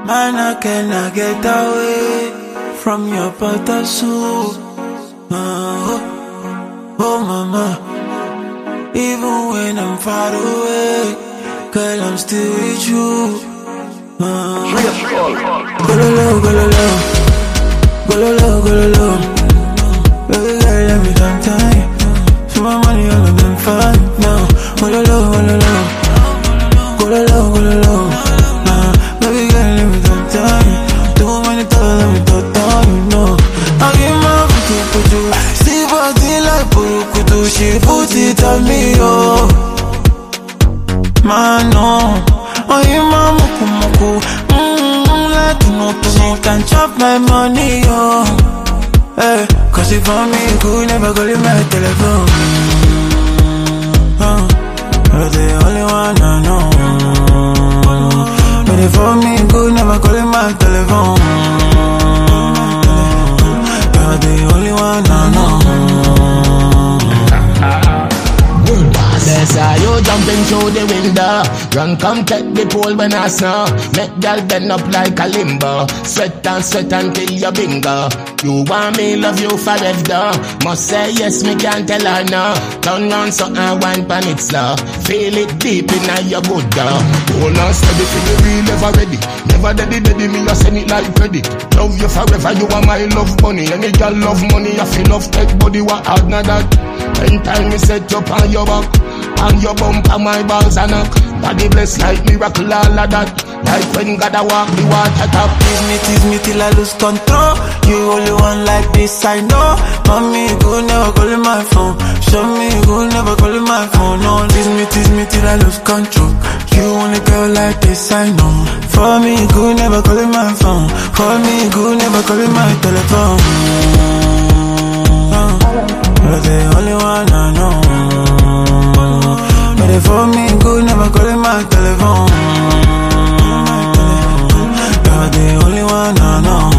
Man, I cannot get away from your butter soup. Oh mama, even when I'm far away, girl, I'm still with you. Go low, go low, go low, go low. Baby girl, let me some time. So my money all of them fine now. Go low, go low, go low, go low. Baby girl, let me some time. Too many times, let me talk down, you know. I give my putu. See body like purukutu. She put it on me, oh. Man, no. Oh, you my muku. Like you know, can chop my money, oh. Hey, cause if for me, you could never call in my telephone. You're the only one I know. But if for me, you could never call in my telephone. You're the only one I know. That's how you jumping through the window. Run, come take the pole when I snow. Make girl bend up like a limbo. Sweat until you bingo. You want me, love you forever. Must say yes, me can't tell her no. Turn on so I wine pan it slow. Feel it deep in your good girl. Hold on steady for you real, never ready. Never daddy, me just send it like credit. Love you forever, you are my love money. Any girl love money, I feel love take body, what hard not that. Anytime me set up on your back, on your bump and my balls and knock. Body blessed like miracle, all of that. Like when God a walk the water top. Tease me till I lose control. You only one like this, I know. Mommy, you could never call in my phone. Show me you could never call in my phone. No, tease me till I lose control. You only girl like this, I know. For me, you could never call in my phone. For me, you could never call in my telephone. You're the only one I know. But if for me, you could never call in my telephone. You're the only one I know.